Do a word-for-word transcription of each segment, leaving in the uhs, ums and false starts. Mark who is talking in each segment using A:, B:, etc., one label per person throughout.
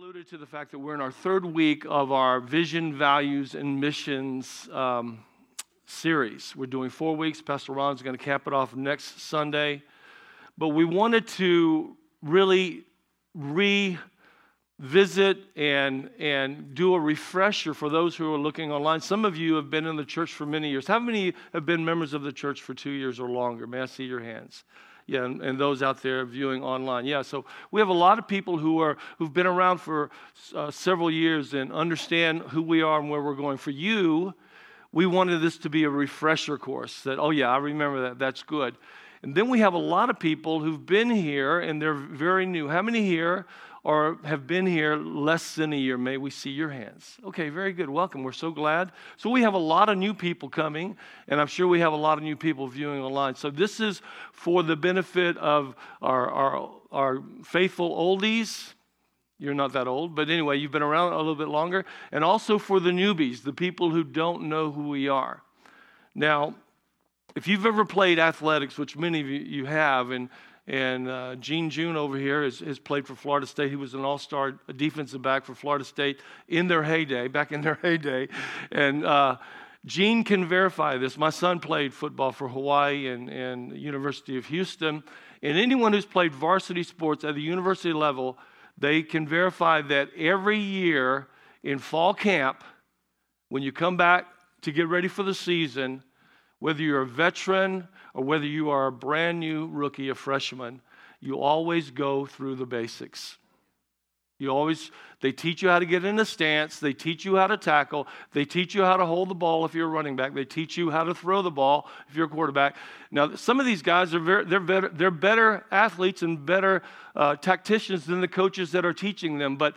A: alluded to the fact that we're in our third week of our Vision, Values, and Missions um, series. We're doing four weeks. Pastor Ron's going to cap it off next Sunday. But we wanted to really revisit and, and do a refresher for those who are looking online. Some of you have been in the church for many years. How many have been members of the church for two years or longer? May I see your hands? Yeah, and, and those out there viewing online. Yeah, so we have a lot of people who are, who've been around for uh, several years and understand who we are and where we're going. For you, we wanted this to be a refresher course that, oh yeah, I remember that, that's good. And then we have a lot of people who've been here and they're very new. How many here or have been here less than a year? May we see your hands? Okay, very good. Welcome. We're so glad. So we have a lot of new people coming, and I'm sure we have a lot of new people viewing online. So this is for the benefit of our, our, our faithful oldies. You're not that old, but anyway, you've been around a little bit longer. And also for the newbies, the people who don't know who we are. Now, if you've ever played athletics, which many of you have, and And uh, Gene June over here has, has played for Florida State. He was an all-star defensive back for Florida State in their heyday, back in their heyday. And uh, Gene can verify this. My son played football for Hawaii and, and the University of Houston. And anyone who's played varsity sports at the university level, they can verify that every year in fall camp, when you come back to get ready for the season, whether you're a veteran or whether you are a brand new rookie, a freshman, you always go through the basics. You always, they teach you how to get in a stance. They teach you how to tackle. They teach you how to hold the ball if you're a running back. They teach you how to throw the ball if you're a quarterback. Now, some of these guys are very, they're better, they're better athletes and better uh, tacticians than the coaches that are teaching them. But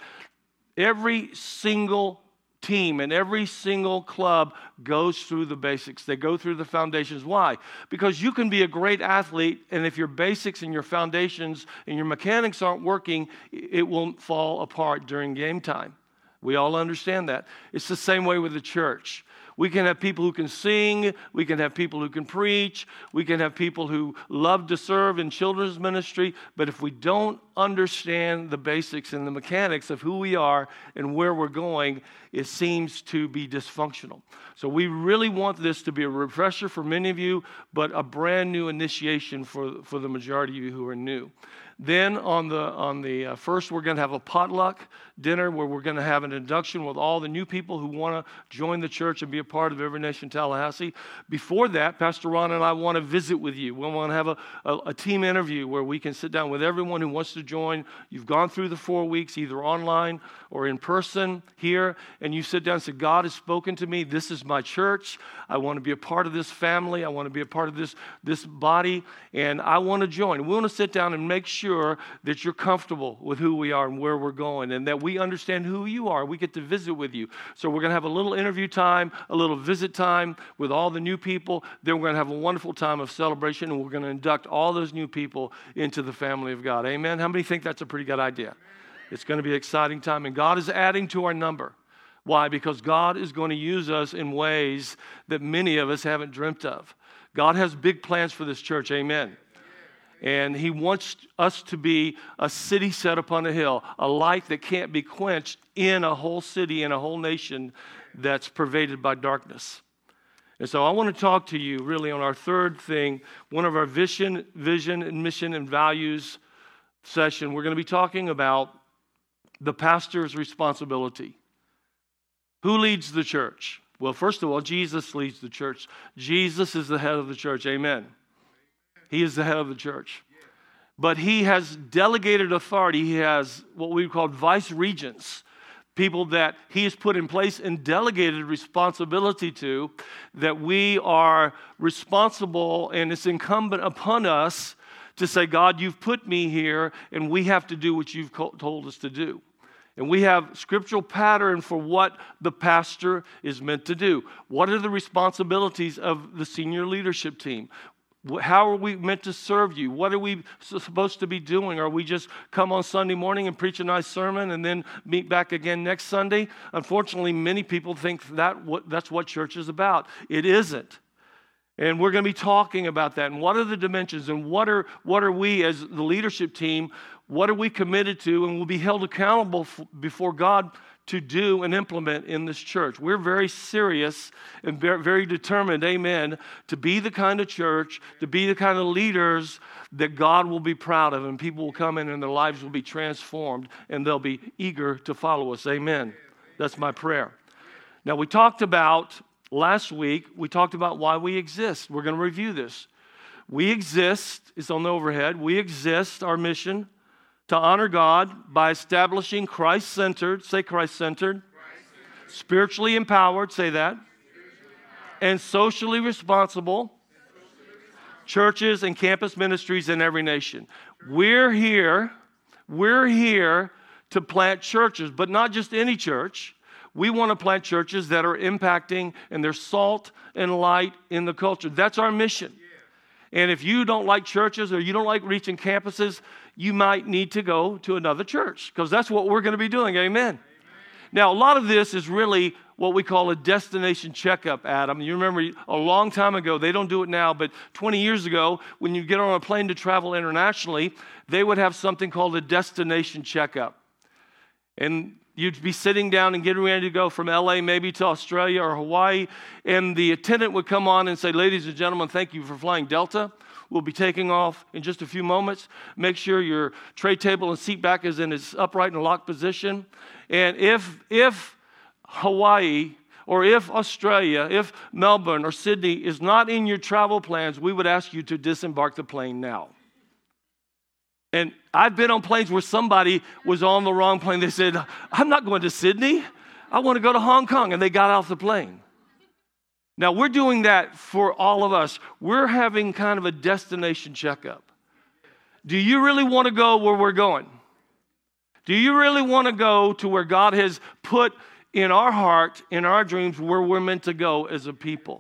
A: every single team and every single club goes through the basics. They go through the foundations. Why? Because you can be a great athlete, and if your basics and your foundations and your mechanics aren't working, it will fall apart during game time. We all understand that. It's the same way with the church. We can have people who can sing. We can have people who can preach. We can have people who love to serve in children's ministry. But if we don't understand the basics and the mechanics of who we are and where we're going, it seems to be dysfunctional. So we really want this to be a refresher for many of you, but a brand new initiation for, for the majority of you who are new. Then on the on the uh, first, we're going to have a potluck dinner where we're going to have an induction with all the new people who want to join the church and be a part of Every Nation Tallahassee. Before that, Pastor Ron and I want to visit with you. We want to have a, a, a team interview where we can sit down with everyone who wants to join. You've gone through the four weeks, either online or in person here, and you sit down and say, God has spoken to me. This is my church. I want to be a part of this family. I want to be a part of this, this body, and I want to join. We want to sit down and make sure Sure that you're comfortable with who we are and where we're going, and that we understand who you are. We get to visit with you. So we're going to have a little interview time, a little visit time with all the new people. Then we're going to have a wonderful time of celebration, and we're going to induct all those new people into the family of God. Amen? How many think that's a pretty good idea? It's going to be an exciting time, and God is adding to our number. Why? Because God is going to use us in ways that many of us haven't dreamt of. God has big plans for this church. Amen. And he wants us to be a city set upon a hill, a light that can't be quenched in a whole city, in a whole nation that's pervaded by darkness. And so I want to talk to you really on our third thing, one of our vision, vision and mission and values session. We're going to be talking about the pastor's responsibility. Who leads the church? Well, first of all, Jesus leads the church. Jesus is the head of the church. Amen. He is the head of the church. But he has delegated authority. He has what we call vice regents, people that he has put in place and delegated responsibility to, that we are responsible, and it's incumbent upon us to say, God, you've put me here, and we have to do what you've told us to do. And we have scriptural pattern for what the pastor is meant to do. What are the responsibilities of the senior leadership team? How are we meant to serve you? What are we supposed to be doing? Are we just come on Sunday morning and preach a nice sermon and then meet back again next Sunday? Unfortunately, many people think that what, that's what church is about. It isn't. And we're going to be talking about that. And what are the dimensions? And what are what are we as the leadership team? What are we committed to, and we'll be held accountable f- before God to do and implement in this church. We're very serious and very, very determined, amen, to be the kind of church, to be the kind of leaders that God will be proud of, and people will come in and their lives will be transformed, and they'll be eager to follow us, amen. That's my prayer. Now, we talked about, last week, we talked about why we exist. We're going to review this. We exist, it's on the overhead, we exist, our mission, to honor God by establishing Christ-centered, say Christ-centered, Christ-centered. Spiritually empowered, say that, and socially responsible churches and campus ministries in every nation. We're here, we're here to plant churches, but not just any church. We want to plant churches that are impacting and they're salt and light in the culture. That's our mission. And if you don't like churches or you don't like reaching campuses, you might need to go to another church, because that's what we're going to be doing. Amen. Amen. Now, a lot of this is really what we call a destination checkup, Adam. You remember a long time ago, they don't do it now, but twenty years ago, when you get on a plane to travel internationally, they would have something called a destination checkup. And you'd be sitting down and getting ready to go from L A maybe to Australia or Hawaii, and the attendant would come on and say, "Ladies and gentlemen, thank you for flying Delta. We'll be taking off in just a few moments. Make sure your tray table and seat back is in its upright and locked position. And if if Hawaii or if Australia, if Melbourne or Sydney is not in your travel plans, we would ask you to disembark the plane now." And I've been on planes where somebody was on the wrong plane. They said, "I'm not going to Sydney. I want to go to Hong Kong." And they got off the plane. Now, we're doing that for all of us. We're having kind of a destination checkup. Do you really want to go where we're going? Do you really want to go to where God has put in our heart, in our dreams, where we're meant to go as a people?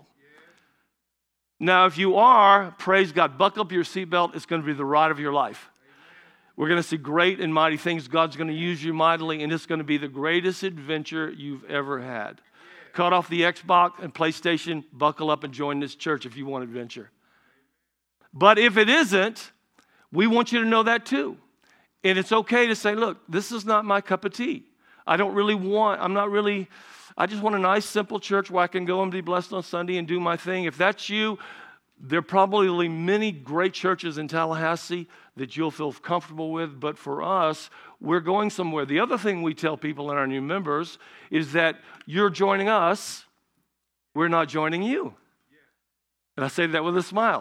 A: Now, if you are, praise God, buckle up your seatbelt. It's going to be the ride of your life. We're going to see great and mighty things. God's going to use you mightily, and it's going to be the greatest adventure you've ever had. Cut off the Xbox and PlayStation, buckle up and join this church if you want adventure. But if it isn't, we want you to know that too. And it's okay to say, "Look, this is not my cup of tea. I don't really want, I'm not really, I just want a nice, simple church where I can go and be blessed on Sunday and do my thing." If that's you, there are probably many great churches in Tallahassee that you'll feel comfortable with, but for us, we're going somewhere. The other thing we tell people and our new members is that you're joining us, we're not joining you. And I say that with a smile.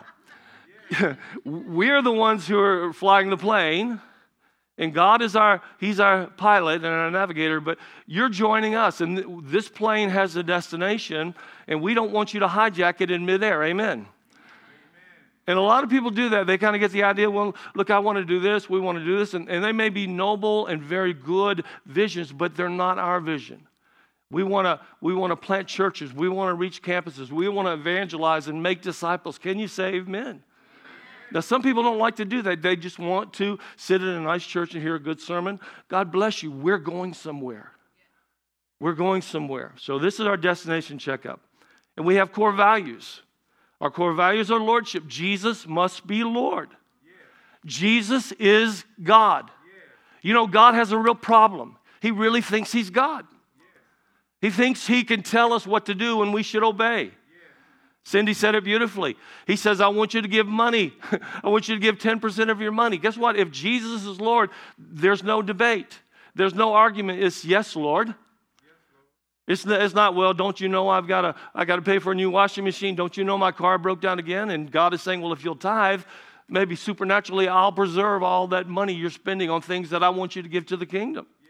A: We're the ones who are flying the plane, and God is our, He's our pilot and our navigator, but you're joining us, and this plane has a destination, and we don't want you to hijack it in midair. Amen. And a lot of people do that. They kind of get the idea, well, look, I want to do this, we want to do this. And, and they may be noble and very good visions, but they're not our vision. We want to we want to plant churches. We want to reach campuses. We want to evangelize and make disciples. Can you say amen? Amen? Now, some people don't like to do that. They just want to sit in a nice church and hear a good sermon. God bless you. We're going somewhere. We're going somewhere. So this is our destination checkup. And we have core values. Our core values are lordship. Jesus must be Lord. Yeah. Jesus is God. Yeah. You know, God has a real problem. He really thinks He's God. Yeah. He thinks He can tell us what to do and we should obey. Yeah. Cindy said it beautifully. He says, "I want you to give money. I want you to give ten percent of your money." Guess what? If Jesus is Lord, there's no debate. There's no argument. It's yes, Lord. It's not, it's not, well, don't you know I've got to I got to pay for a new washing machine? Don't you know my car broke down again? And God is saying, well, if you'll tithe, maybe supernaturally I'll preserve all that money you're spending on things that I want you to give to the kingdom. Yeah.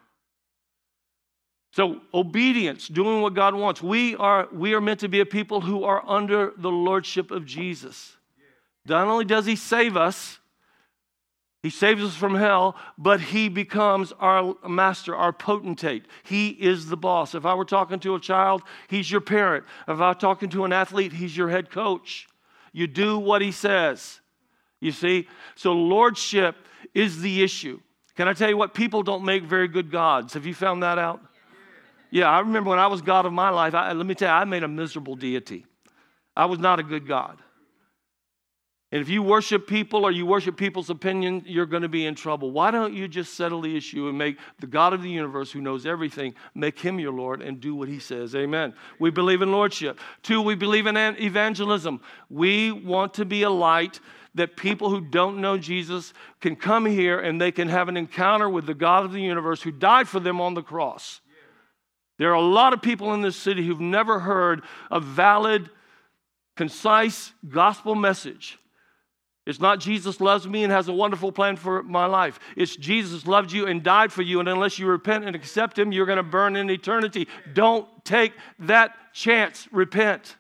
A: So obedience, doing what God wants. We are, we are meant to be a people who are under the lordship of Jesus. Yeah. Not only does He save us, He saves us from hell, but He becomes our master, our potentate. He is the boss. If I were talking to a child, He's your parent. If I were talking to an athlete, He's your head coach. You do what He says. You see? So lordship is the issue. Can I tell you what? People don't make very good gods. Have you found that out? Yeah, I remember when I was God of my life, I, let me tell you, I made a miserable deity. I was not a good God. And if you worship people or you worship people's opinion, you're going to be in trouble. Why don't you just settle the issue and make the God of the universe, who knows everything, make him your Lord and do what he says? Amen. We believe in lordship. Two, we believe in evangelism. We want to be a light that people who don't know Jesus can come here and they can have an encounter with the God of the universe who died for them on the cross. There are a lot of people in this city who've never heard a valid, concise gospel message. It's not Jesus loves me and has a wonderful plan for my life. It's Jesus loved you and died for you, and unless you repent and accept him, you're going to burn in eternity. Don't take that chance. Repent.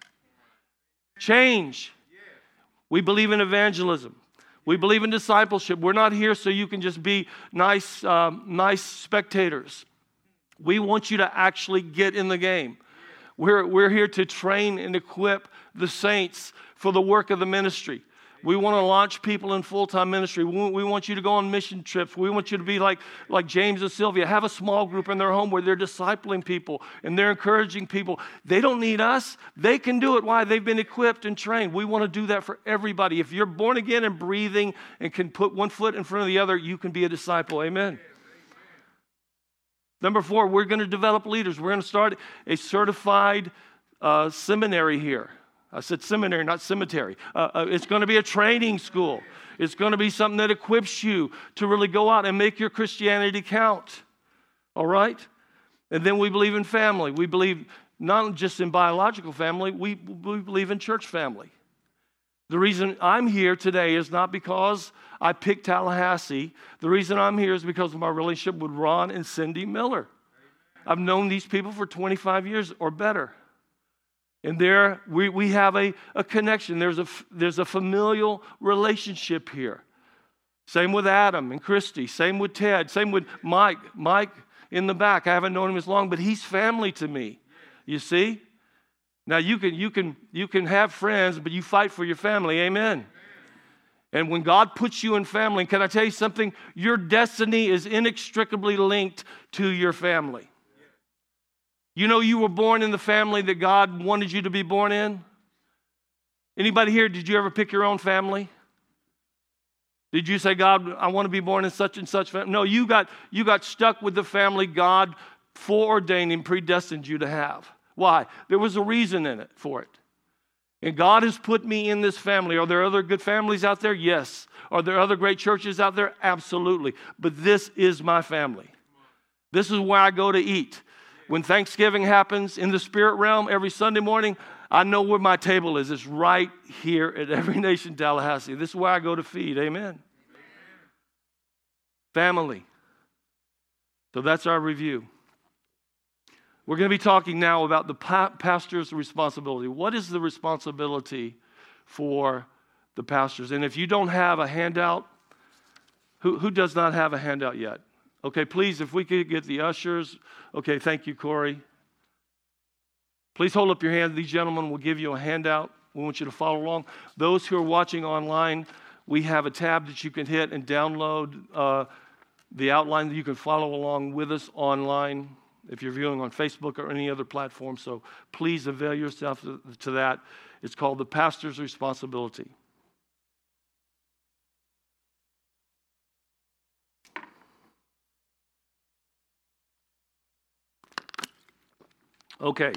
A: Change. We believe in evangelism. We believe in discipleship. We're not here so you can just be nice, um, nice spectators. We want you to actually get in the game. We're, we're here to train and equip the saints for the work of the ministry. We want to launch people in full-time ministry. We, we want you to go on mission trips. We want you to be like, like James and Sylvia, have a small group in their home where they're discipling people and they're encouraging people. They don't need us. They can do it. Why? They've been equipped and trained. We want to do that for everybody. If you're born again and breathing and can put one foot in front of the other, you can be a disciple. Amen. Number four, we're going to develop leaders. We're going to start a certified uh, seminary here. I said seminary, not cemetery. Uh, uh, it's going to be a training school. It's going to be something that equips you to really go out and make your Christianity count. All right? And then we believe in family. We believe not just in biological family, we, we believe in church family. The reason I'm here today is not because I picked Tallahassee. The reason I'm here is because of my relationship with Ron and Cindy Miller. I've known these people for twenty-five years or better. And there we, we have a, a connection. There's a, there's a familial relationship here. Same with Adam and Christy. Same with Ted. Same with Mike. Mike in the back. I haven't known him as long, but he's family to me. You see? Now you can, you can, you can have friends, but you fight for your family. Amen. And when God puts you in family, can I tell you something? Your destiny is inextricably linked to your family. You know you were born in the family that God wanted you to be born in? Anybody here, did you ever pick your own family? Did you say, God, I want to be born in such and such family? No, you got, you got stuck with the family God foreordained and predestined you to have. Why? There was a reason in it for it. And God has put me in this family. Are there other good families out there? Yes. Are there other great churches out there? Absolutely. But this is my family. This is where I go to eat. When Thanksgiving happens in the spirit realm every Sunday morning, I know where my table is. It's right here at Every Nation Tallahassee. This is where I go to feed. Amen. Amen. Family. So that's our review. We're going to be talking now about the pa- pastor's responsibility. What is the responsibility for the pastors? And if you don't have a handout, who, who does not have a handout yet? Okay, please, if we could get the ushers. Okay, thank you, Corey. Please hold up your hand. These gentlemen will give you a handout. We want you to follow along. Those who are watching online, we have a tab that you can hit and download uh, the outline that you can follow along with us online if you're viewing on Facebook or any other platform. So please avail yourself to, to that. It's called The Pastor's Responsibility. Okay.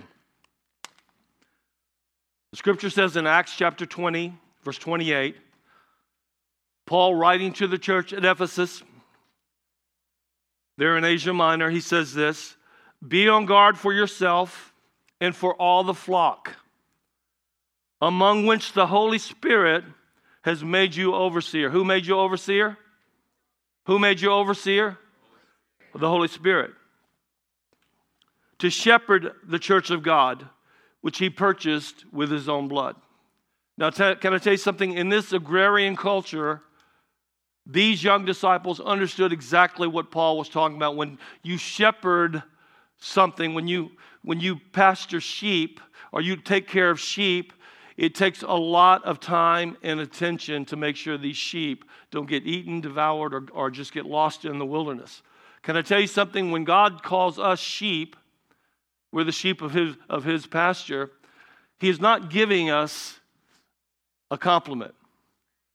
A: The scripture says in Acts chapter twenty, verse twenty-eight, Paul writing to the church at Ephesus, there in Asia Minor, he says this, "Be on guard for yourself and for all the flock, among which the Holy Spirit has made you overseer." Who made you overseer? Who made you overseer? The Holy Spirit. "To shepherd the church of God, which he purchased with his own blood." Now, t- can I tell you something? In this agrarian culture, these young disciples understood exactly what Paul was talking about. When you shepherd something, when you when you pasture sheep or you take care of sheep, it takes a lot of time and attention to make sure these sheep don't get eaten, devoured, or, or just get lost in the wilderness. Can I tell you something? When God calls us sheep, we're the sheep of his, of his pasture, he is not giving us a compliment.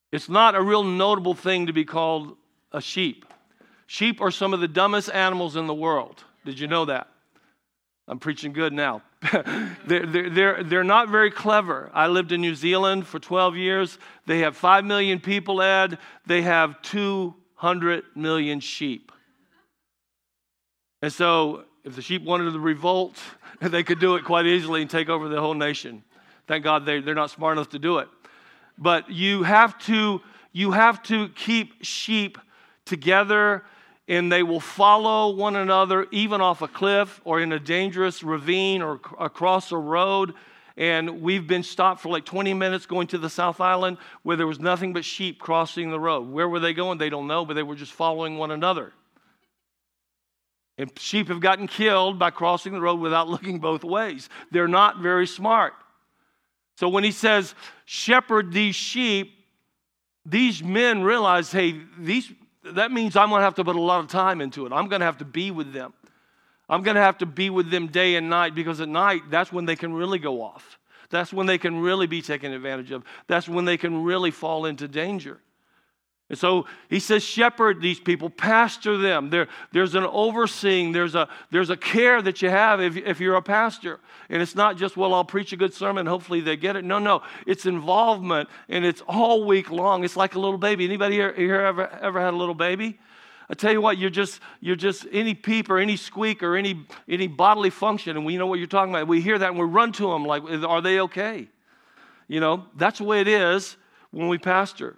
A: It's not a real notable thing to be called a sheep. Sheep are some of the dumbest animals in the world. Did you know that? I'm preaching good now. they're, they're, they're, they're not very clever. I lived in New Zealand for twelve years. They have five million people, Ed. They have two hundred million sheep. And so if the sheep wanted to revolt, they could do it quite easily and take over the whole nation. Thank God they, they're not smart enough to do it. But you have to, you have to keep sheep together, and they will follow one another even off a cliff or in a dangerous ravine or c- across a road. And we've been stopped for like twenty minutes going to the South Island where there was nothing but sheep crossing the road. Where were they going? They don't know, but they were just following one another. And sheep have gotten killed by crossing the road without looking both ways. They're not very smart. So when he says, shepherd these sheep, these men realize, hey, these that means I'm going to have to put a lot of time into it. I'm going to have to be with them. I'm going to have to be with them day and night, because at night, that's when they can really go off. That's when they can really be taken advantage of. That's when they can really fall into danger. And so he says, shepherd these people, pastor them. There, there's an overseeing, there's a, there's a care that you have if, if you're a pastor. And it's not just, well, I'll preach a good sermon, hopefully they get it. No, no, it's involvement, and it's all week long. It's like a little baby. Anybody here, here ever, ever had a little baby? I tell you what, you're just, you're just any peep or any squeak or any, any bodily function, and we know what you're talking about. We hear that and we run to them like, are they okay? You know, that's the way it is when we pastor.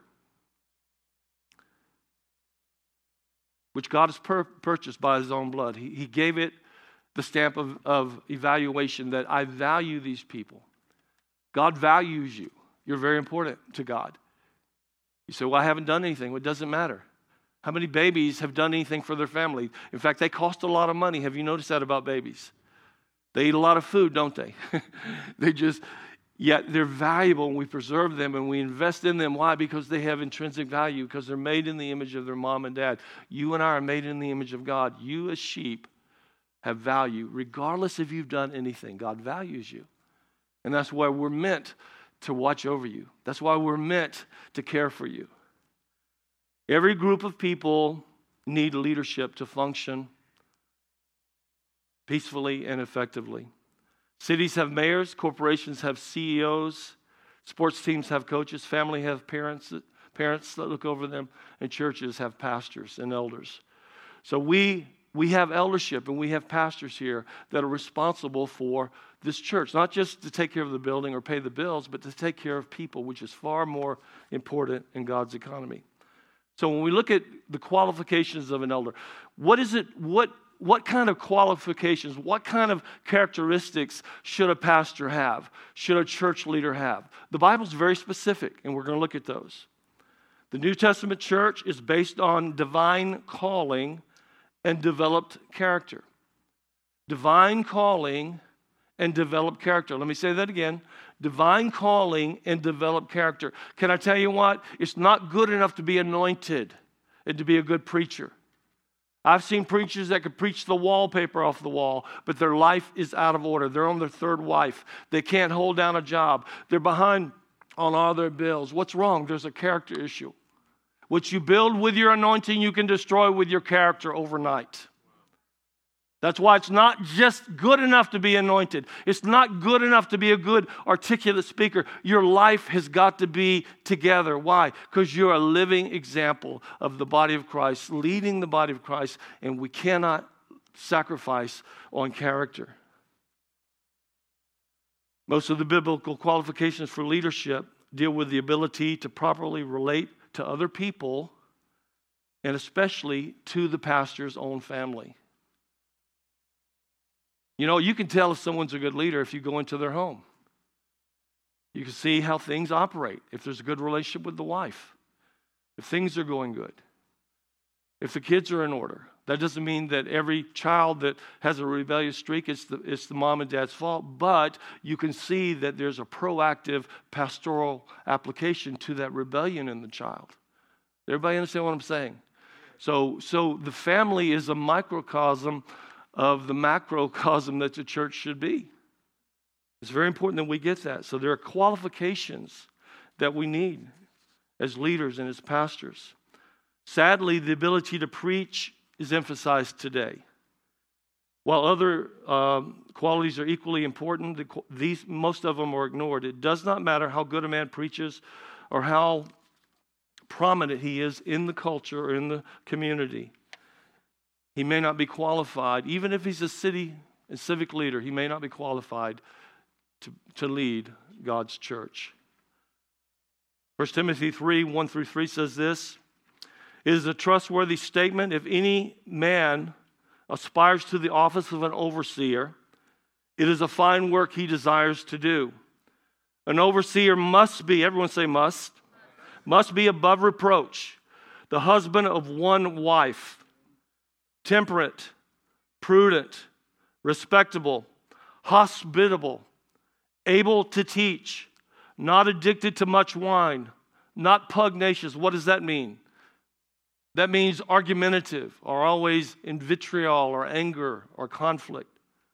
A: Which God has per- purchased by his own blood. He, he gave it the stamp of, of evaluation that I value these people. God values you. You're very important to God. You say, well, I haven't done anything. Well, it doesn't matter. How many babies have done anything for their family? In fact, they cost a lot of money. Have you noticed that about babies? They eat a lot of food, don't they? They just, yet they're valuable, and we preserve them and we invest in them. Why? Because they have intrinsic value, because they're made in the image of their mom and dad. You and I are made in the image of God. You as sheep have value, regardless if you've done anything. God values you. And that's why we're meant to watch over you. That's why we're meant to care for you. Every group of people need leadership to function peacefully and effectively. Cities have mayors, corporations have C E Os, sports teams have coaches, family have parents, parents that look over them, and churches have pastors and elders. So we we have eldership and we have pastors here that are responsible for this church, not just to take care of the building or pay the bills, but to take care of people, which is far more important in God's economy. So when we look at the qualifications of an elder, what is it, what What kind of qualifications, what kind of characteristics should a pastor have? Should a church leader have? The Bible's very specific, and we're going to look at those. The New Testament church is based on divine calling and developed character. Divine calling and developed character. Let me say that again. Divine calling and developed character. Can I tell you what? It's not good enough to be anointed and to be a good preacher. I've seen preachers that could preach the wallpaper off the wall, but their life is out of order. They're on their third wife. They can't hold down a job. They're behind on all their bills. What's wrong? There's a character issue. What you build with your anointing, you can destroy with your character overnight. That's why it's not just good enough to be anointed. It's not good enough to be a good, articulate speaker. Your life has got to be together. Why? Because you're a living example of the body of Christ, leading the body of Christ, and we cannot sacrifice on character. Most of the biblical qualifications for leadership deal with the ability to properly relate to other people, and especially to the pastor's own family. You know, you can tell if someone's a good leader if you go into their home. You can see how things operate, if there's a good relationship with the wife, if things are going good, if the kids are in order. That doesn't mean that every child that has a rebellious streak, it's the, it's the mom and dad's fault, but you can see that there's a proactive pastoral application to that rebellion in the child. Everybody understand what I'm saying? So, so the family is a microcosm of the macrocosm that the church should be. It's very important that we get that. So there are qualifications that we need. as leaders and as pastors. Sadly, the ability to preach is emphasized today. While other um, qualities are equally important, the, these, most of them are ignored. It does not matter how good a man preaches or how prominent he is in the culture or in the community. He may not be qualified, even if he's a city and civic leader, he may not be qualified to, to lead God's church. First Timothy three, one through three says this, "It is a trustworthy statement. If any man aspires to the office of an overseer, it is a fine work he desires to do. An overseer must be," everyone say must, must be above reproach, the husband of one wife, temperate, prudent, respectable, hospitable, able to teach, not addicted to much wine, not pugnacious. What does that mean? That means argumentative, or always in vitriol or anger or conflict.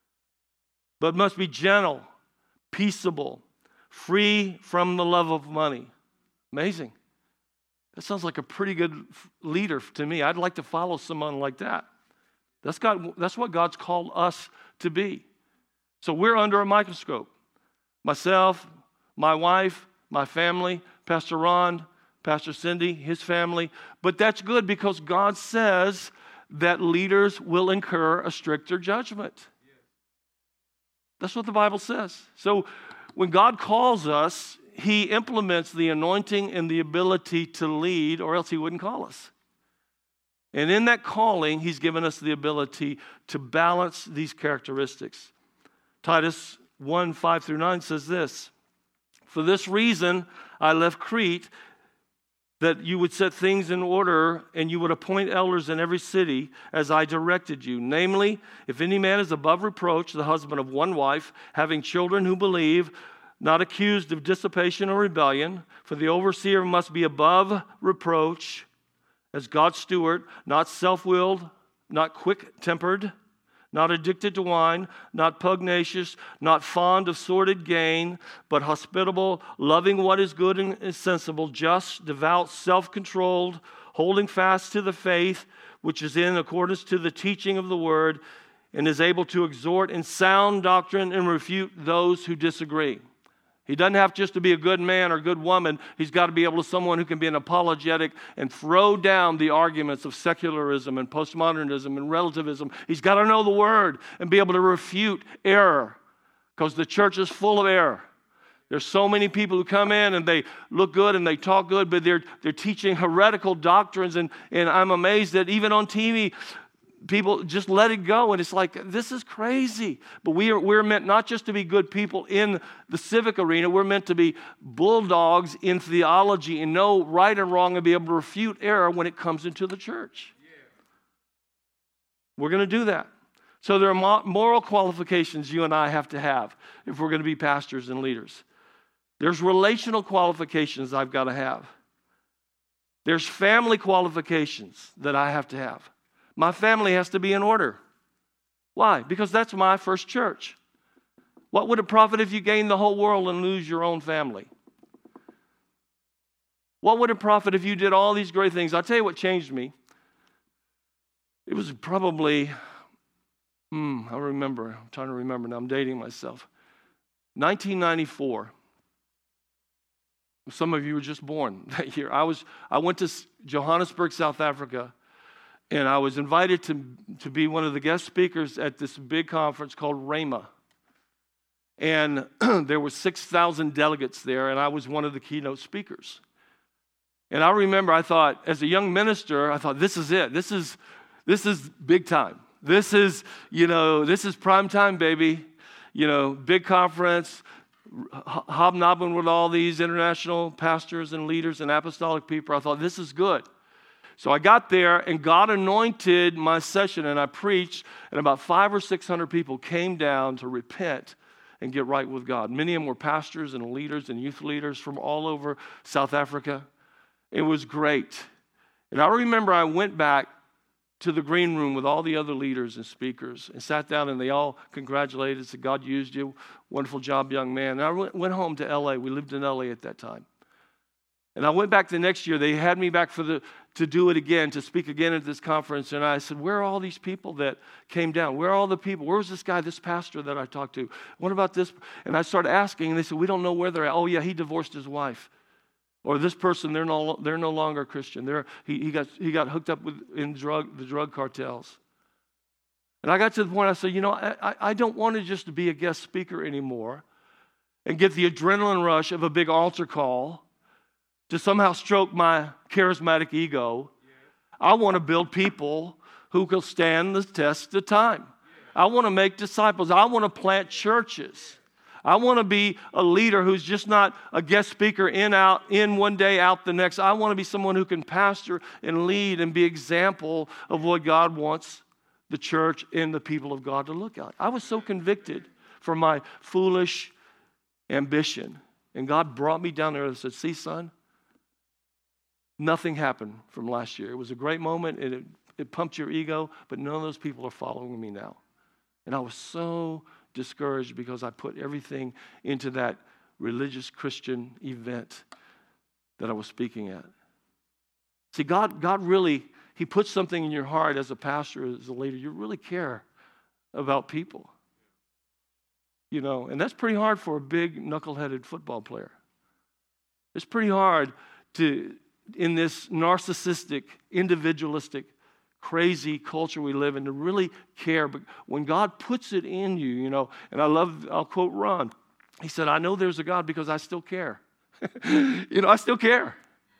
A: But must be gentle, peaceable, free from the love of money. Amazing. That sounds like a pretty good leader to me. I'd like to follow someone like that. That's God, that's what God's called us to be. So we're under a microscope. Myself, my wife, my family, Pastor Ron, Pastor Cindy, his family. But that's good because God says that leaders will incur a stricter judgment. That's what the Bible says. So when God calls us, he implements the anointing and the ability to lead, or else he wouldn't call us. And in that calling, he's given us the ability to balance these characteristics. Titus one, five through nine says this, "For this reason I left Crete, that you would set things in order and you would appoint elders in every city as I directed you. Namely, if any man is above reproach, the husband of one wife, having children who believe, not accused of dissipation or rebellion, for the overseer must be above reproach as God's steward, not self-willed, not quick-tempered, not addicted to wine, not pugnacious, not fond of sordid gain, but hospitable, loving what is good and sensible, just, devout, self-controlled, holding fast to the faith, which is in accordance to the teaching of the word, and is able to exhort in sound doctrine and refute those who disagree." He doesn't have just to be a good man or good woman. He's got to be able to be someone who can be an apologetic and throw down the arguments of secularism and postmodernism and relativism. He's got to know the word and be able to refute error, because the church is full of error. There's so many people who come in and they look good and they talk good, but they're they're teaching heretical doctrines, and, and I'm amazed that even on T V, people just let it go, and it's like, this is crazy. But we are, we're meant not just to be good people in the civic arena, we're meant to be bulldogs in theology and know right and wrong and be able to refute error when it comes into the church. Yeah. We're going to do that. So there are moral qualifications you and I have to have if we're going to be pastors and leaders. There's relational qualifications I've got to have. There's family qualifications that I have to have. My family has to be in order. Why? Because that's my first church. What would it profit if you gain the whole world and lose your own family? What would it profit if you did all these great things? I'll tell you what changed me. It was probably, hmm, I remember, I'm trying to remember now, I'm dating myself. nineteen ninety-four. Some of you were just born that year. I was. I went to Johannesburg, South Africa, and I was invited to, to be one of the guest speakers at this big conference called Rhema. And there were six thousand delegates there, and I was one of the keynote speakers. And I remember, I thought, as a young minister, I thought, this is it. This is, this is big time. This is, you know, this is prime time, baby. You know, big conference, hobnobbing with all these international pastors and leaders and apostolic people. I thought, this is good. So I got there, and God anointed my session, and I preached, and about five or six hundred people came down to repent and get right with God. Many of them were pastors and leaders and youth leaders from all over South Africa. It was great. And I remember I went back to the green room with all the other leaders and speakers and sat down, and they all congratulated, said, God used you. Wonderful job, young man. And I went home to L A. We lived in L A at that time. And I went back the next year. They had me back for the to do it again, to speak again at this conference. And I said, where are all these people that came down? Where are all the people? Where was this guy, this pastor that I talked to? What about this? And I started asking, and they said, we don't know where they're at. Oh, yeah, he divorced his wife. Or this person, they're no, they're no longer Christian. They're, he, he, got, he got hooked up with in drug, the drug cartels. And I got to the point, I said, you know, I, I don't want to just be a guest speaker anymore and get the adrenaline rush of a big altar call to somehow stroke my charismatic ego. I want to build people who can stand the test of time. I want to make disciples. I want to plant churches. I want to be a leader who's just not a guest speaker in out in one day, out the next. I want to be someone who can pastor and lead and be example of what God wants the church and the people of God to look at. I was so convicted for my foolish ambition. And God brought me down there and said, see, son, nothing happened from last year. It was a great moment, and it, it pumped your ego, but none of those people are following me now. And I was so discouraged because I put everything into that religious Christian event that I was speaking at. See, God, God really, He puts something in your heart as a pastor, as a leader. You really care about people. You know, and that's pretty hard for a big knuckleheaded football player. It's pretty hard to, in this narcissistic, individualistic, crazy culture we live in, to really care. But when God puts it in you, you know, and I love, I'll quote Ron. He said, I know there's a God because I still care. You know, I still care.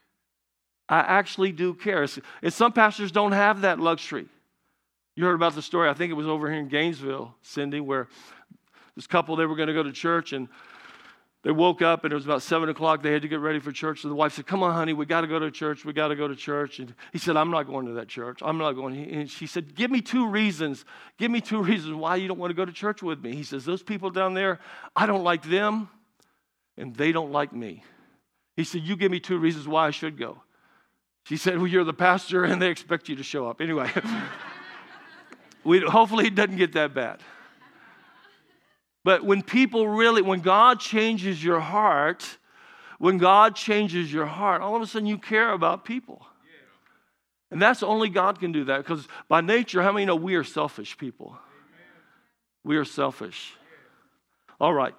A: I actually do care. And some pastors don't have that luxury. You heard about the story, I think it was over here in Gainesville, Cindy, where this couple, they were going to go to church, and they woke up, and it was about seven o'clock. They had to get ready for church. So the wife said, come on, honey, we got to go to church. We got to go to church. And he said, I'm not going to that church. I'm not going. And she said, give me two reasons. Give me two reasons why you don't want to go to church with me. He says, those people down there, I don't like them, and they don't like me. He said, you give me two reasons why I should go. She said, well, you're the pastor, and they expect you to show up. Anyway, we, hopefully it doesn't get that bad. But when people really, when God changes your heart, when God changes your heart, all of a sudden you care about people. Yeah. And that's only God can do that, because by nature, how many know we are selfish people? Amen. We are selfish. Yeah. All right.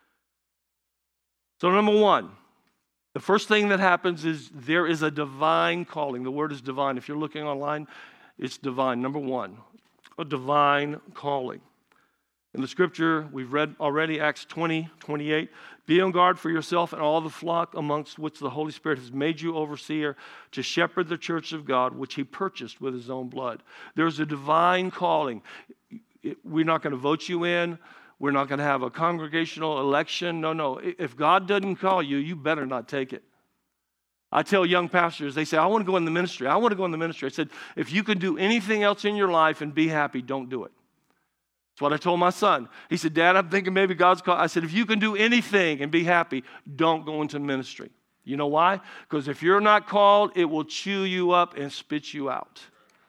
A: So number one, the first thing that happens is there is a divine calling. The word is divine. If you're looking online, it's divine. Number one, a divine calling. In the scripture, we've read already, Acts twenty, twenty-eight. Be on guard for yourself and all the flock amongst which the Holy Spirit has made you overseer to shepherd the church of God, which He purchased with His own blood. There's a divine calling. We're not going to vote you in. We're not going to have a congregational election. No, no. If God doesn't call you, you better not take it. I tell young pastors, they say, I want to go in the ministry. I want to go in the ministry. I said, if you can do anything else in your life and be happy, don't do it. That's what I told my son. He said, Dad, I'm thinking maybe God's called. I said, if you can do anything and be happy, don't go into ministry. You know why? Because if you're not called, it will chew you up and spit you out.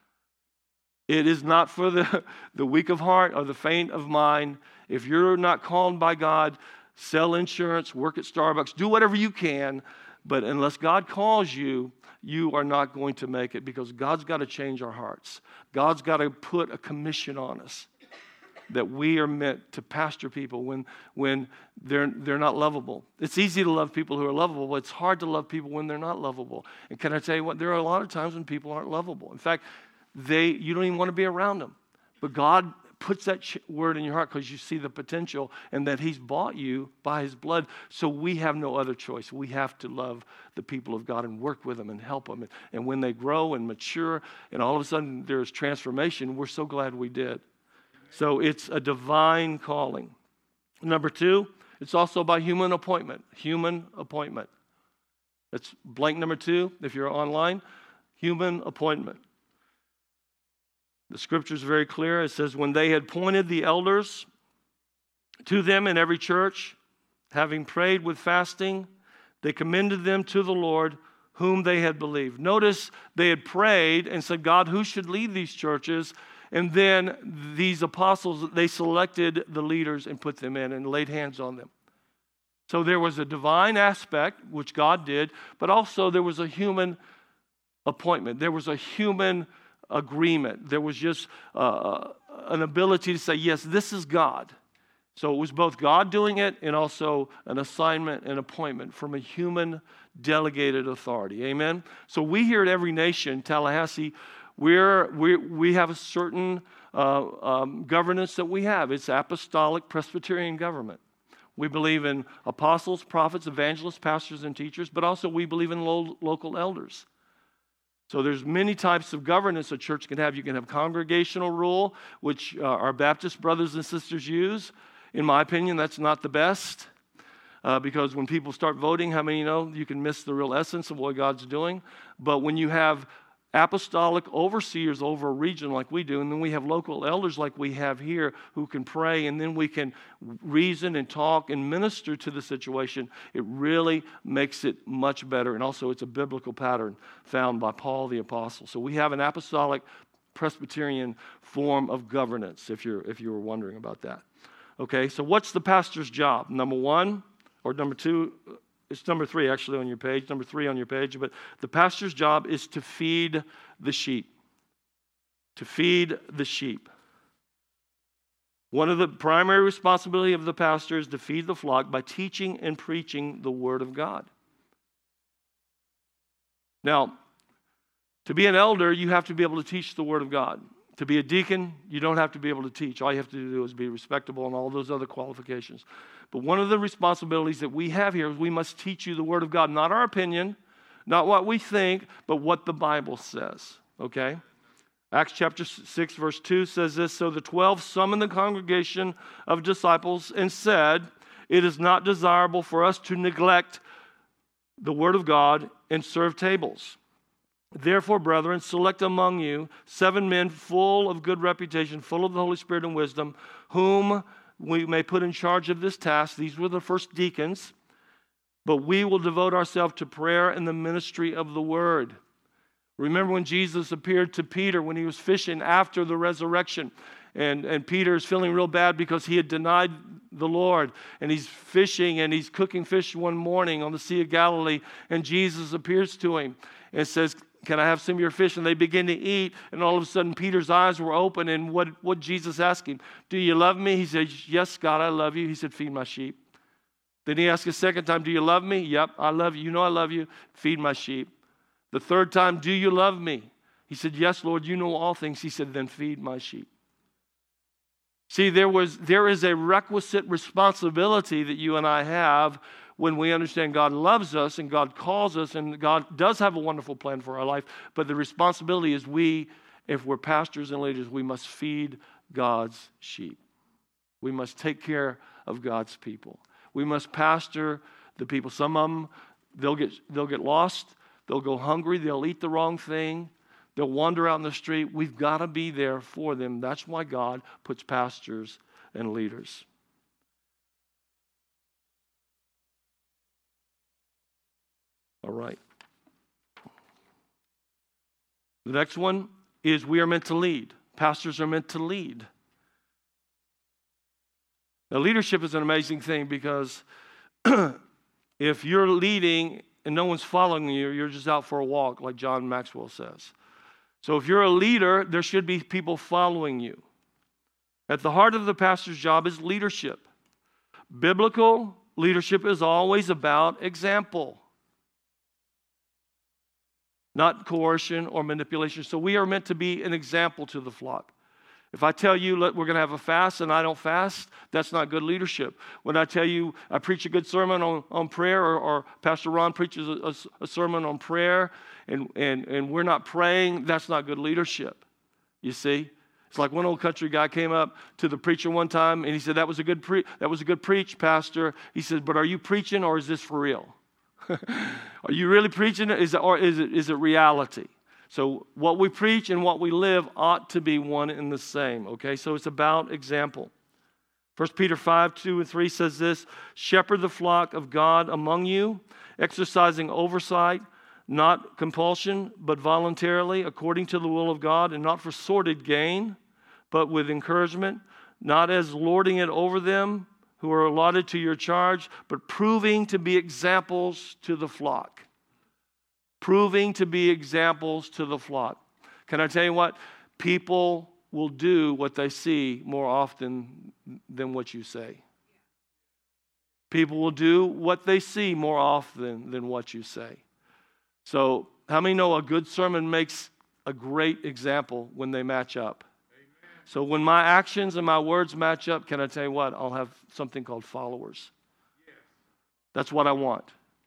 A: It is not for the, the weak of heart or the faint of mind. If you're not called by God, sell insurance, work at Starbucks, do whatever you can. But unless God calls you, you are not going to make it, because God's got to change our hearts. God's got to put a commission on us that we are meant to pastor people when, when they're, they're not lovable. It's easy to love people who are lovable, but it's hard to love people when they're not lovable. And can I tell you what? There are a lot of times when people aren't lovable. In fact, they you don't even want to be around them. But God puts that ch- word in your heart because you see the potential and that He's bought you by His blood. So we have no other choice. We have to love the people of God and work with them and help them. And, and when they grow and mature and all of a sudden there's transformation, we're so glad we did. So it's a divine calling. Number two, it's also by human appointment. Human appointment. That's blank number two if you're online. Human appointment. The scripture is very clear. It says, when they had appointed the elders to them in every church, having prayed with fasting, they commended them to the Lord, whom they had believed. Notice they had prayed and said, God, who should lead these churches? And then these apostles, they selected the leaders and put them in and laid hands on them. So there was a divine aspect, which God did, but also there was a human appointment. There was a human agreement. There was just uh, an ability to say, yes, this is God. So it was both God doing it and also an assignment and appointment from a human delegated authority. Amen? So we here at Every Nation, Tallahassee, we're, we're, we have a certain uh, um, governance that we have. It's apostolic Presbyterian government. We believe in apostles, prophets, evangelists, pastors, and teachers, but also we believe in lo- local elders. So there's many types of governance a church can have. You can have congregational rule, which uh, our Baptist brothers and sisters use. In my opinion, that's not the best uh, because when people start voting, how many know you can miss the real essence of what God's doing? But when you have apostolic overseers over a region like we do, and then we have local elders like we have here who can pray, and then we can reason and talk and minister to the situation, it really makes it much better. And also it's a biblical pattern found by Paul the Apostle. So we have an apostolic Presbyterian form of governance, if you're if you were wondering about that. Okay, so what's the pastor's job? Number one, or number two, it's number three actually on your page, number three on your page, but the pastor's job is to feed the sheep. To feed the sheep. One of the primary responsibility of the pastor is to feed the flock by teaching and preaching the Word of God. Now, to be an elder, you have to be able to teach the Word of God. To be a deacon, you don't have to be able to teach. All you have to do is be respectable and all those other qualifications. But one of the responsibilities that we have here is we must teach you the Word of God. Not our opinion, not what we think, but what the Bible says. Okay? Acts chapter six, verse two says this, "So the twelve summoned the congregation of disciples and said, 'It is not desirable for us to neglect the Word of God and serve tables. Therefore, brethren, select among you seven men full of good reputation, full of the Holy Spirit and wisdom, whom we may put in charge of this task.'" These were the first deacons. "But we will devote ourselves to prayer and the ministry of the Word." Remember when Jesus appeared to Peter when he was fishing after the resurrection. And, and Peter is feeling real bad because he had denied the Lord. And he's fishing and he's cooking fish one morning on the Sea of Galilee. And Jesus appears to him and says, "Can I have some of your fish?" And they begin to eat. And all of a sudden, Peter's eyes were open. And what what Jesus asked him? "Do you love me?" He said, "Yes, God, I love you." He said, "Feed my sheep." Then he asked a second time, "Do you love me?" "Yep, I love you. You know I love you. Feed my sheep." The third time, "Do you love me?" He said, "Yes, Lord, you know all things." He said, "Then feed my sheep." See, there was there is a requisite responsibility that you and I have when we understand God loves us and God calls us and God does have a wonderful plan for our life. But the responsibility is we, if we're pastors and leaders, we must feed God's sheep. We must take care of God's people. We must pastor the people. Some of them, they'll get, they'll get lost. They'll go hungry. They'll eat the wrong thing. They'll wander out in the street. We've got to be there for them. That's why God puts pastors and leaders. All right. The next one is we are meant to lead. Pastors are meant to lead. Now, leadership is an amazing thing because if you're leading and no one's following you, you're just out for a walk, like John Maxwell says. So if you're a leader, there should be people following you. At the heart of the pastor's job is leadership. Biblical leadership is always about example, not coercion or manipulation. So we are meant to be an example to the flock. If I tell you we're going to have a fast and I don't fast, that's not good leadership. When I tell you I preach a good sermon on, on prayer, or, or Pastor Ron preaches a, a, a sermon on prayer, and, and, and we're not praying, that's not good leadership. You see? It's like one old country guy came up to the preacher one time and he said, that was a good pre- that was a good preach, Pastor. He said, but are you preaching or is this for real? Are you really preaching it, is it, or is it, is it reality? So what we preach and what we live ought to be one and the same, okay? So it's about example. First Peter five, two and three says this, shepherd the flock of God among you, exercising oversight, not compulsion, but voluntarily, according to the will of God, and not for sordid gain, but with encouragement, not as lording it over them who are allotted to your charge, but proving to be examples to the flock. Proving to be examples to the flock. Can I tell you what? People will do what they see more often than what you say. People will do what they see more often than what you say. So, how many know a good sermon makes a great example when they match up? So when my actions and my words match up, can I tell you what? I'll have something called followers. That's what I want.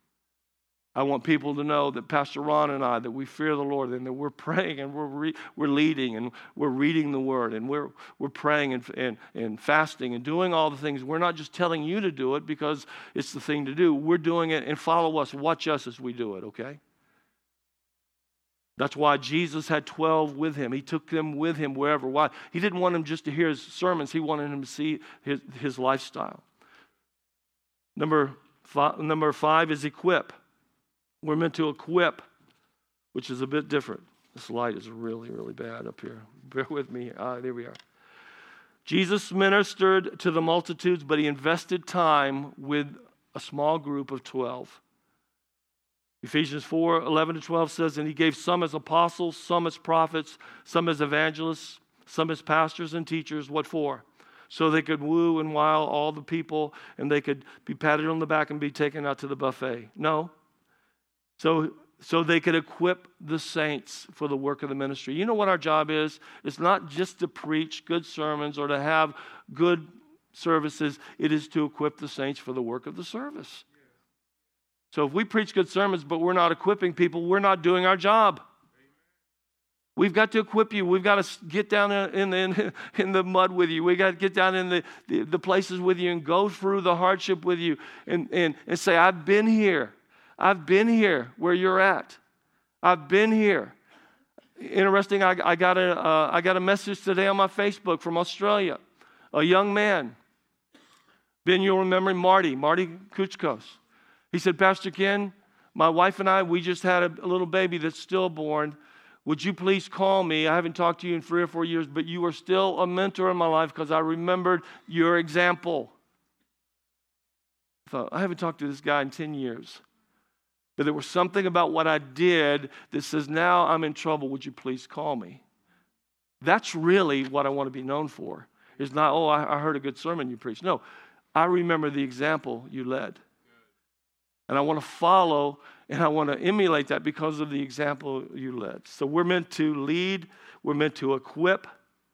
A: I want people to know that Pastor Ron and I, that we fear the Lord and that we're praying and we're re- we're leading and we're reading the Word and we're we're praying and, and, and fasting and doing all the things. We're not just telling you to do it because it's the thing to do. We're doing it, and follow us. Watch us as we do it, okay? That's why Jesus had twelve with him. He took them with him wherever. Why? He didn't want them just to hear his sermons. He wanted them to see his, his lifestyle. Number five, number five is equip. We're meant to equip, which is a bit different. This light is really, really bad up here. Bear with me. Ah, there we are. Jesus ministered to the multitudes, but he invested time with a small group of twelve. Ephesians four, eleven to twelve says, and he gave some as apostles, some as prophets, some as evangelists, some as pastors and teachers. What for? So they could woo and wow all the people and they could be patted on the back and be taken out to the buffet. No. So, so they could equip the saints for the work of the ministry. You know what our job is? It's not just to preach good sermons or to have good services. It is to equip the saints for the work of the service. So if we preach good sermons, but we're not equipping people, we're not doing our job. We've got to equip you. We've got to get down in the, in, in the mud with you. We've got to get down in the, the, the places with you and go through the hardship with you and, and, and say, I've been here. I've been here where you're at. I've been here. Interesting, I, I, got a, uh, I got a message today on my Facebook from Australia. A young man. Ben, you'll remember Marty, Marty Kuchkos. He said, Pastor Ken, my wife and I, we just had a, a little baby that's stillborn. Would you please call me? I haven't talked to you in three or four years, but you are still a mentor in my life because I remembered your example. I thought, I haven't talked to this guy in ten years. But there was something about what I did that says, now I'm in trouble. Would you please call me? That's really what I want to be known for. It's not, oh, I, I heard a good sermon you preached. No, I remember the example you led. And I want to follow and I want to emulate that because of the example you led. So we're meant to lead. We're meant to equip.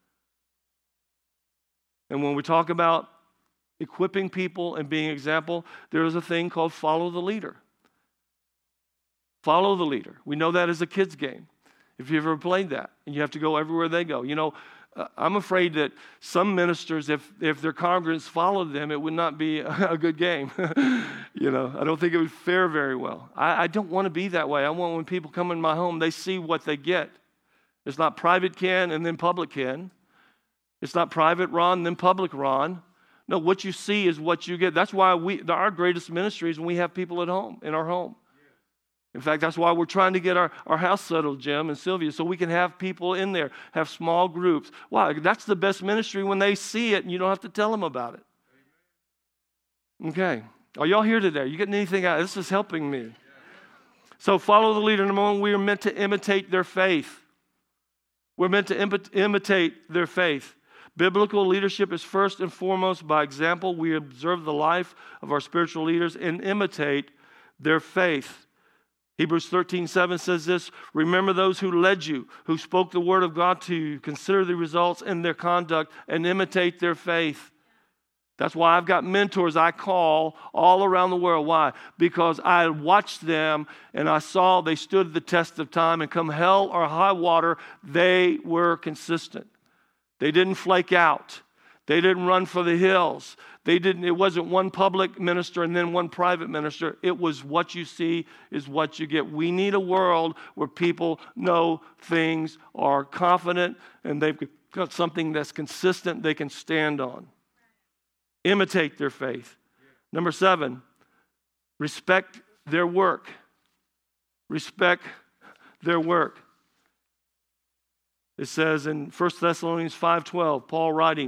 A: And when we talk about equipping people and being an example, there is a thing called follow the leader. Follow the leader. We know that as a kid's game. If you've ever played that, and you have to go everywhere they go. You know, uh, I'm afraid that some ministers, if if their congregants followed them, it would not be a, a good game. You know, I don't think it would fare very well. I, I don't want to be that way. I want when people come in my home, they see what they get. It's not private Ken and then public Ken. It's not private Ron, then public Ron. No, what you see is what you get. That's why we our greatest ministry is when we have people at home, in our home. In fact, that's why we're trying to get our, our house settled, Jim and Sylvia, so we can have people in there, have small groups. Wow, that's the best ministry when they see it and you don't have to tell them about it. Okay. Are y'all here today? You getting anything out? This is helping me. So follow the leader. Number one, we are meant to imitate their faith. We're meant to Im- imitate their faith. Biblical leadership is first and foremost by example. We observe the life of our spiritual leaders and imitate their faith. Hebrews thirteen seven says this, remember those who led you, who spoke the word of God to you. Consider the results in their conduct and imitate their faith. That's why I've got mentors I call all around the world. Why? Because I watched them and I saw they stood the test of time, and come hell or high water, they were consistent. They didn't flake out. They didn't run for the hills. They didn't, it wasn't one public minister and then one private minister. It was what you see is what you get. We need a world where people know things are confident and they've got something that's consistent they can stand on. Imitate their faith. Number seven, respect their work. Respect their work. It says in First Thessalonians five twelve, Paul writing,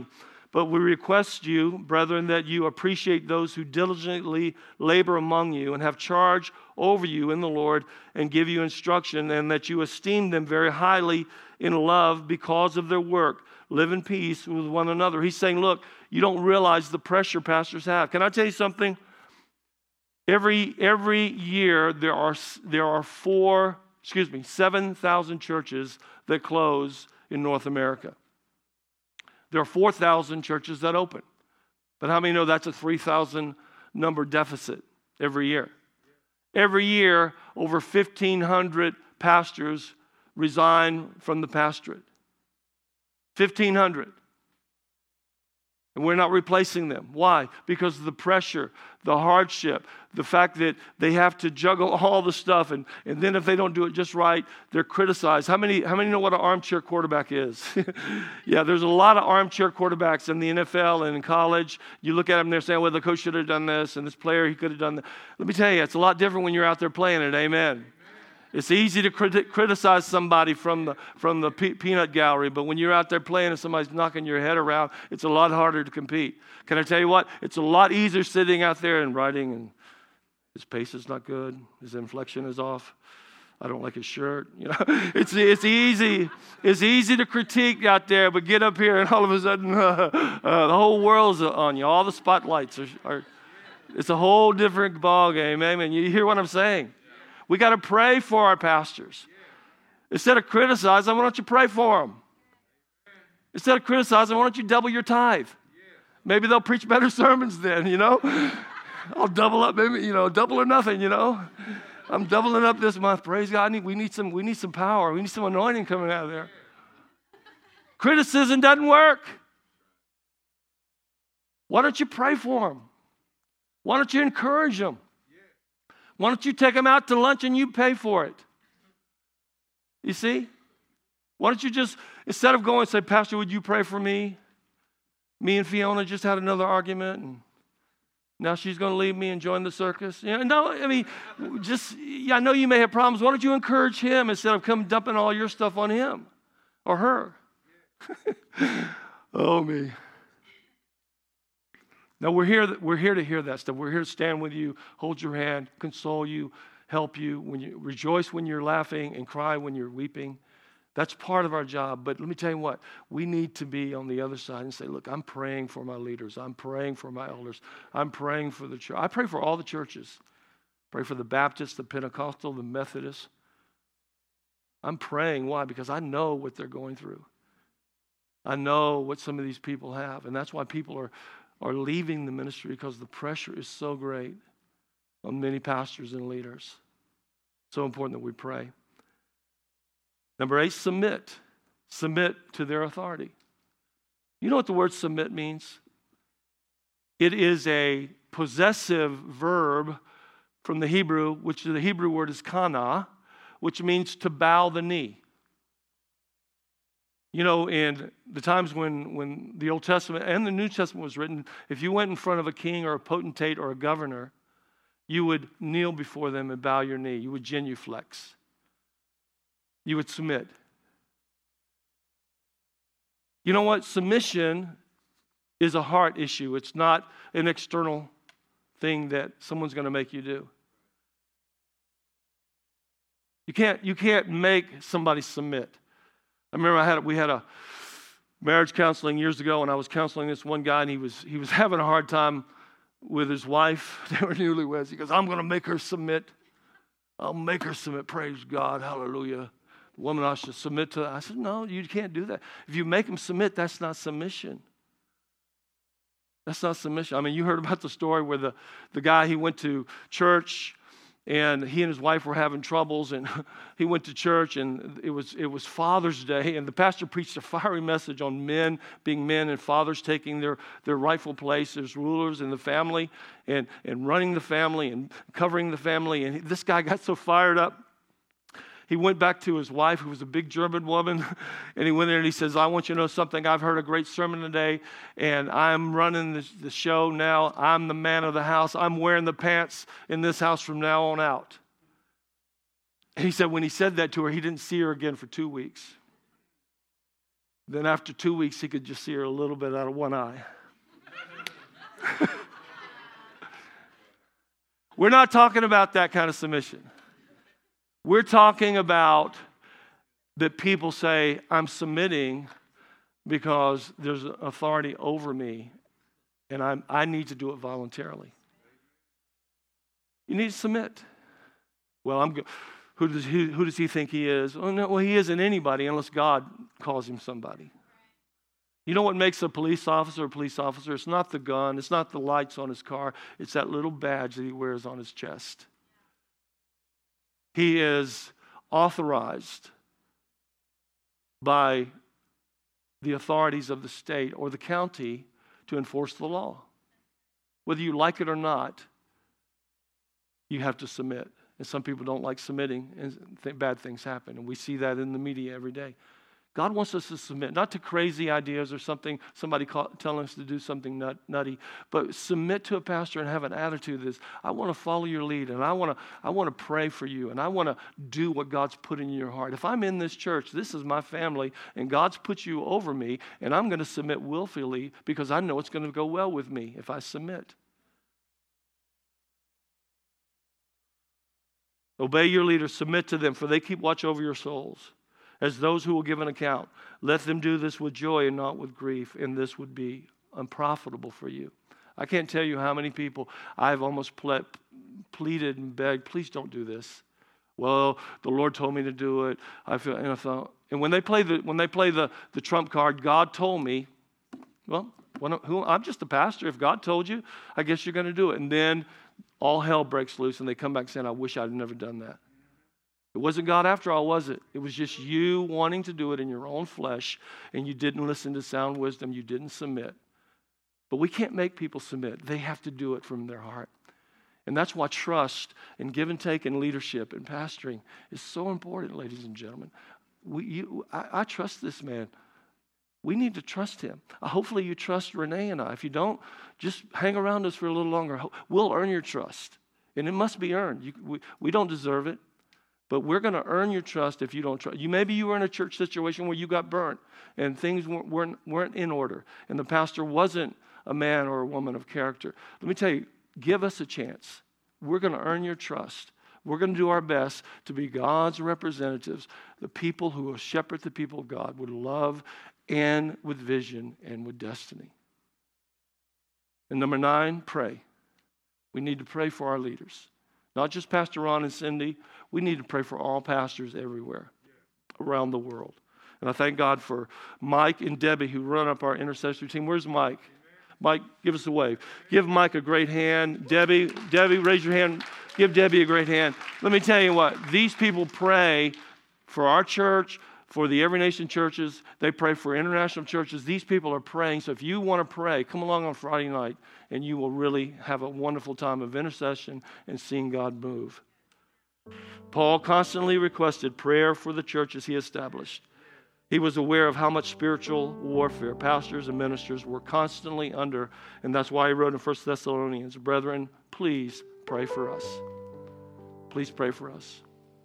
A: But we request you, brethren, that you appreciate those who diligently labor among you and have charge over you in the Lord and give you instruction, and that you esteem them very highly in love because of their work. Live in peace with one another. He's saying, look, you don't realize the pressure pastors have. Can I tell you something? Every, every year there are, there are four, excuse me, seven thousand churches that close in North America. There are four thousand churches that open. But how many know that's a three thousand number deficit every year? Every year, over fifteen hundred pastors resign from the pastorate. fifteen hundred. And we're not replacing them. Why? Because of the pressure, the hardship, the fact that they have to juggle all the stuff, and, and then if they don't do it just right, they're criticized. How many, how many know what an armchair quarterback is? Yeah, there's a lot of armchair quarterbacks in the N F L and in college. You look at them, they're saying, well, the coach should have done this, and this player, he could have done that. Let me tell you, it's a lot different when you're out there playing it. Amen. It's easy to criti- criticize somebody from the from the pe- peanut gallery, but when you're out there playing and somebody's knocking your head around, it's a lot harder to compete. Can I tell you what? It's a lot easier sitting out there and writing, and his pace is not good, his inflection is off. I don't like his shirt. You know, it's it's easy. It's easy to critique out there, but get up here and all of a sudden, uh, uh, the whole world's on you. All the spotlights are. are it's a whole different ball game, amen. You hear what I'm saying? We got to pray for our pastors. Instead of criticizing, why don't you pray for them? Instead of criticizing, why don't you double your tithe? Maybe they'll preach better sermons then, you know? I'll double up, maybe, you know, double or nothing, you know? I'm doubling up this month. Praise God. I need, we need some, we need some power. We need some anointing coming out of there. Criticism doesn't work. Why don't you pray for them? Why don't you encourage them? Why don't you take them out to lunch and you pay for it? You see? Why don't you just, instead of going and say, Pastor, would you pray for me? Me and Fiona just had another argument, and now she's going to leave me and join the circus. You know, no, I mean, just, yeah, I know you may have problems. Why don't you encourage him instead of come dumping all your stuff on him or her? Oh, me. No, we're here, we're here to hear that stuff. We're here to stand with you, hold your hand, console you, help you. When you rejoice when you're laughing and cry when you're weeping. That's part of our job. But let me tell you what, we need to be on the other side and say, look, I'm praying for my leaders. I'm praying for my elders. I'm praying for the church. I pray for all the churches. Pray for the Baptists, the Pentecostal, the Methodists. I'm praying. Why? Because I know what they're going through. I know what some of these people have. And that's why people are are leaving the ministry, because the pressure is so great on many pastors and leaders. So important that we pray. Number eight, submit. Submit to their authority. You know what the word submit means? It is a possessive verb from the Hebrew, which the Hebrew word is kana, which means to bow the knee. You know, in the times when, when the Old Testament and the New Testament was written, if you went in front of a king or a potentate or a governor, you would kneel before them and bow your knee. You would genuflex. You would submit. You know what? Submission is a heart issue. It's not an external thing that someone's going to make you do. You can't, you can't make somebody submit. I remember I had we had a marriage counseling years ago, and I was counseling this one guy, and he was he was having a hard time with his wife. They were newlyweds. He goes, I'm going to make her submit. I'll make her submit. Praise God. Hallelujah. The woman has to submit to that. I said, no, you can't do that. If you make them submit, that's not submission. That's not submission. I mean, you heard about the story where the, the guy, he went to church, and he and his wife were having troubles, and he went to church, and it was it was Father's Day, and the pastor preached a fiery message on men being men and fathers taking their, their rightful place as rulers in the family and, and running the family and covering the family. And this guy got so fired up, he went back to his wife, who was a big German woman, and he went there and he says, I want you to know something. I've heard a great sermon today, and I'm running the, the show now. I'm the man of the house. I'm wearing the pants in this house from now on out. And he said when he said that to her, he didn't see her again for two weeks. Then after two weeks, he could just see her a little bit out of one eye. We're not talking about that kind of submission. We're talking about that people say, I'm submitting because there's authority over me, and I'm, I need to do it voluntarily. You need to submit. Well, I'm. Go- who does he? Who does he think he is? Oh, no, well, he isn't anybody unless God calls him somebody. You know what makes a police officer a police officer? It's not the gun. It's not the lights on his car. It's that little badge that he wears on his chest. He is authorized by the authorities of the state or the county to enforce the law. Whether you like it or not, you have to submit. And some people don't like submitting, and th- bad things happen. And we see that in the media every day. God wants us to submit, not to crazy ideas or something, somebody call, telling us to do something nut, nutty, but submit to a pastor and have an attitude that is, I want to follow your lead, and I want to I want to pray for you, and I want to do what God's put in your heart. If I'm in this church, this is my family, and God's put you over me, and I'm going to submit willfully because I know it's going to go well with me if I submit. Obey your leaders, submit to them, for they keep watch over your souls. As those who will give an account, let them do this with joy and not with grief, and this would be unprofitable for you. I can't tell you how many people I've almost ple- pleaded and begged, please don't do this. Well, the Lord told me to do it. I feel, and I thought, and when they play the when they play the, the trump card, God told me. Well, when, who, I'm just a pastor. If God told you, I guess you're going to do it. And then all hell breaks loose, and they come back saying, "I wish I'd never done that." It wasn't God after all, was it? It was just you wanting to do it in your own flesh, and you didn't listen to sound wisdom. You didn't submit. But we can't make people submit. They have to do it from their heart. And that's why trust and give and take in leadership and pastoring is so important, ladies and gentlemen. We, you, I, I trust this man. We need to trust him. Uh, hopefully you trust Renee and I. If you don't, just hang around us for a little longer. We'll earn your trust. And it must be earned. You, we, we don't deserve it. But we're going to earn your trust if you don't trust. You maybe you were in a church situation where you got burnt and things weren't, weren't, weren't in order, and the pastor wasn't a man or a woman of character. Let me tell you, give us a chance. We're going to earn your trust. We're going to do our best to be God's representatives, the people who will shepherd the people of God with love and with vision and with destiny. And number nine, pray. We need to pray for our leaders. Not just Pastor Ron and Cindy. We need to pray for all pastors everywhere around the world. And I thank God for Mike and Debbie who run up our intercessory team. Where's Mike? Mike, give us a wave. Give Mike a great hand. Debbie, Debbie, raise your hand. Give Debbie a great hand. Let me tell you what. These people pray for our church, for the Every Nation churches. They pray for international churches. These people are praying. So if you want to pray, come along on Friday night, and you will really have a wonderful time of intercession and seeing God move. Paul constantly requested prayer for the churches he established. He was aware of how much spiritual warfare pastors and ministers were constantly under, and that's why he wrote in First Thessalonians, "Brethren, please pray for us." Please pray for us.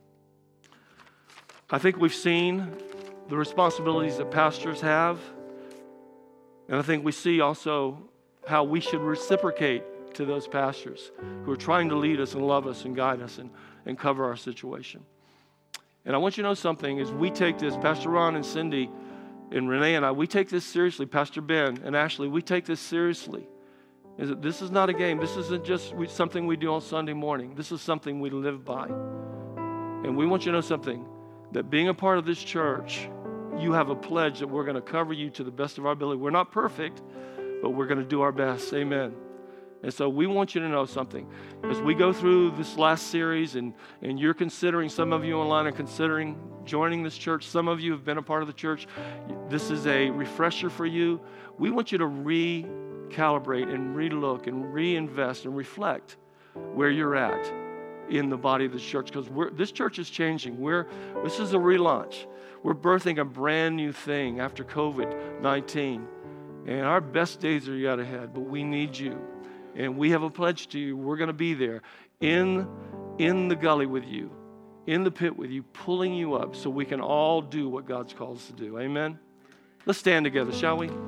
A: I think we've seen the responsibilities that pastors have, and I think we see also how we should reciprocate to those pastors who are trying to lead us and love us and guide us and, and cover our situation. And I want you to know something, as we take this, Pastor Ron and Cindy and Renee and I, we take this seriously. Pastor Ben and Ashley, we take this seriously. This is not a game. This isn't just something we do on Sunday morning. This is something we live by. And we want you to know something, that being a part of this church, you have a pledge that we're going to cover you to the best of our ability. We're not perfect, but we're going to do our best. Amen. And so we want you to know something. As we go through this last series and, and you're considering, some of you online are considering joining this church. Some of you have been a part of the church. This is a refresher for you. We want you to recalibrate and relook and reinvest and reflect where you're at in the body of the church, because we're, this church is changing. We're, this is a relaunch. We're birthing a brand new thing after covid nineteen. And our best days are yet ahead, but we need you. And we have a pledge to you. We're going to be there in, in the gully with you, in the pit with you, pulling you up so we can all do what God's called us to do. Amen? Let's stand together, shall we?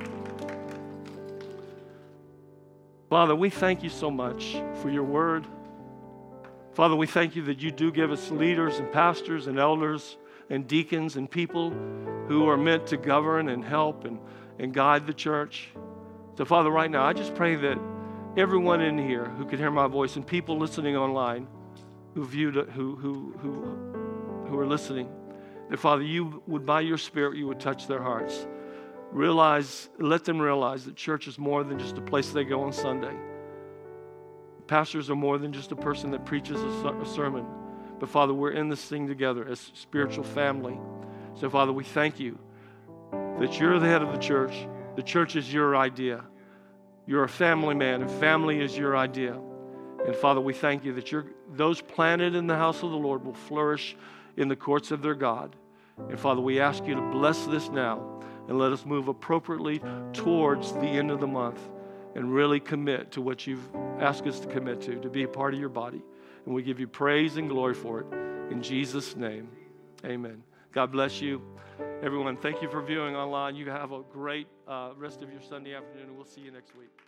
A: Father, we thank you so much for your word. Father, we thank you that you do give us leaders and pastors and elders and deacons and people who are meant to govern and help and, and guide the church. So, Father, right now, I just pray that everyone in here who can hear my voice and people listening online who viewed it, who, who, who, who are listening, that, Father, you would, by your Spirit, you would touch their hearts. Realize, let them realize that church is more than just a place they go on Sunday. Pastors are more than just a person that preaches a, a sermon. But, Father, we're in this thing together as spiritual family. So, Father, we thank you that you're the head of the church. The church is your idea. You're a family man, and family is your idea. And, Father, we thank you that you're, those planted in the house of the Lord will flourish in the courts of their God. And, Father, we ask you to bless this now and let us move appropriately towards the end of the month and really commit to what you've asked us to commit to, to be a part of your body. And we give you praise and glory for it. In Jesus' name, amen. God bless you. Everyone, thank you for viewing online. You have a great uh, rest of your Sunday afternoon, and we'll see you next week.